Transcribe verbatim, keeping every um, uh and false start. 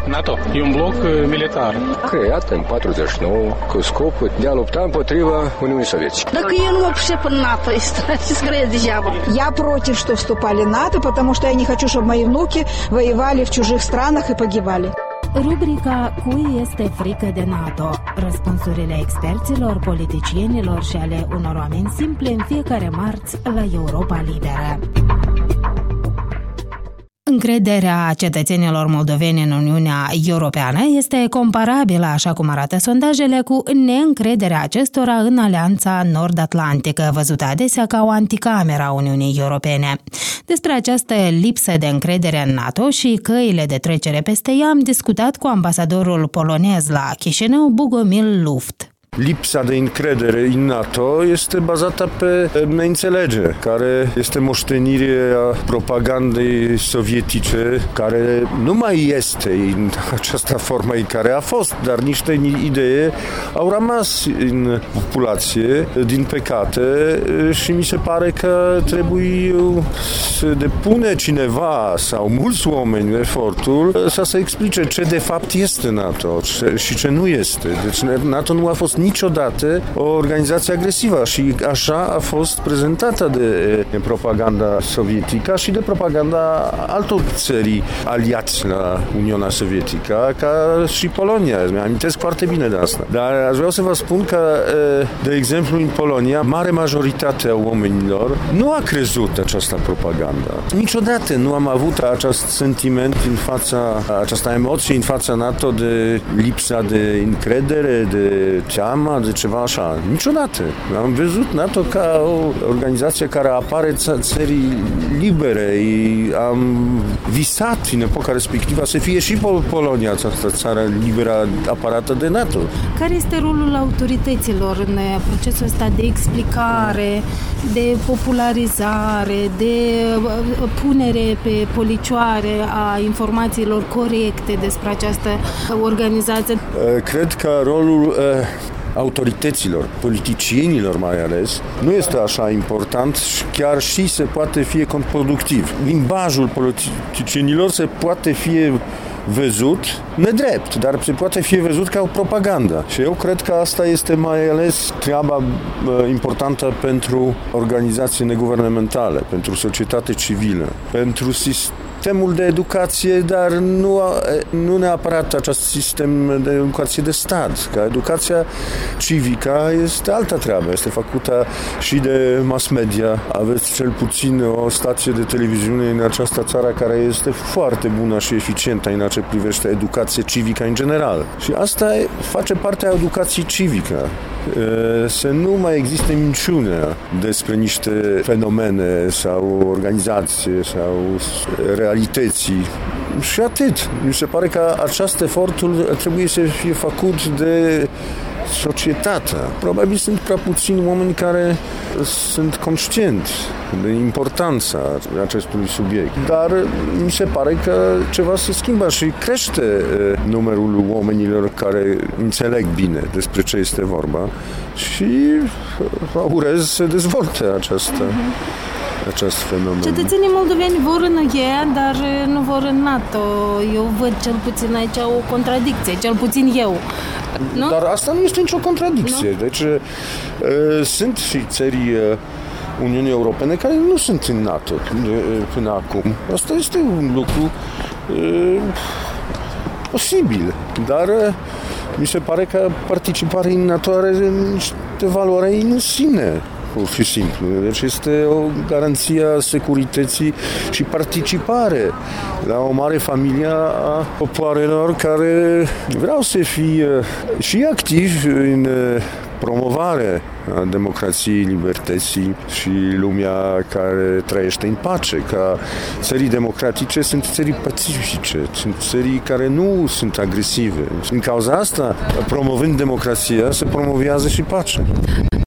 NATO e un bloc militar. Creat în patruzeci și nouă cu scopul de a lupta împotriva Uniunii Советской. Так я не вообще по НАТО, скорее дьявол. Я против, что вступали в НАТО, потому что я не хочу, чтобы мои внуки воевали в чужих странах и погибали. Rubrica Cui este frică de NATO? Răspunsurile experților, politicienilor și ale unor oameni simpli în fiecare marți la Europa Liberă. Încrederea cetățenilor moldoveni în Uniunea Europeană este comparabilă, așa cum arată sondajele, cu neîncrederea acestora în Alianța Nord-Atlantică, văzută adesea ca o anticameră a Uniunii Europene. Despre această lipsă de încredere în NATO și căile de trecere peste ea am discutat cu ambasadorul polonez la Chișinău, Bogomil Luft. Lipsa de încredere în NATO este bazată pe neînțelegere, care este moștenirea propagandei sovietice, care nu mai este în această formă în care a fost, dar niște idei au rămas în populație, din păcate, și mi se pare că trebuie să depune cineva sau mulți oameni efortul să se explice ce de fapt este NATO și ce nu este. Deci NATO nu a fost niciodată o organizație agresivă și așa a fost prezentată de, de propaganda sovietică și de propaganda altor țări aliați la Uniunea Sovietică, ca și Polonia. Mi-amintesc foarte bine de asta. Dar aș vrea să vă spun că, de exemplu, în Polonia, mare majoritate a oamenilor nu a crezut această propaganda. Niciodată nu am avut acest sentiment în fața, această emoție în fața NATO de lipsa de încredere, de teamă, de ceva așa. Niciodată. Am văzut NATO ca o organizație care apare țării libere. Am visat în epoca respectivă să fie și Polonia, această țară liberă aparată de NATO. Care este rolul autorităților în procesul ăsta de explicare, de popularizare, de punere pe policioare a informațiilor corecte despre această organizație? Cred că rolul autorităților, politicienilor mai ales, nu este așa important și chiar și se poate fi contraproductiv. Limbajul politicienilor se poate fi văzut nedrept, dar se poate fi văzut ca o propagandă. Și eu cred că asta este mai ales treaba importantă pentru organizații neguvernamentale, pentru societate civilă, pentru sistem. Sistemul de educație, dar nu, nu neapărat acest sistem de educație de stat. Că educația civică este altă treabă, este făcută și de mass media. Aveți cel puțin o stație de televiziune în această țară care este foarte bună și eficientă în ce privește educație civică în general. Și asta face parte a educației civică. Să nu mai existe minciune despre niște fenomene sau organizații sau realității. Și atât. Mi se pare că acest efortul trebuie să fie făcut de societate. Probabil sunt prea puțini oameni care sunt conștienți de importanța acestui subiect. Dar mi se pare că ceva se schimbă și crește numărul oamenilor care înțeleg bine despre ce este vorba și urez să dezvolte această acest fenomen. Cetățenii moldoveni vor în U E, dar nu vor în NATO. Eu văd cel puțin aici o contradicție, cel puțin eu. Nu? Dar asta nu este nicio contradicție. Nu? Deci uh, sunt și țări uh, Uniunii Europene care nu sunt în NATO până acum. Asta este un lucru uh, posibil, dar uh, mi se pare că participarea în NATO are niște valoare în sine. Pur și simplu. Deci este o garanție a securității și participare la o mare familie a popoarelor care vreau să fie și activi în promovare a democrației, libertății și lumea care trăiește în pace. Ca țării democratice sunt țării pacifice, sunt țării care nu sunt agresive. În cauza asta, promovând democrația, se promovează și pacea.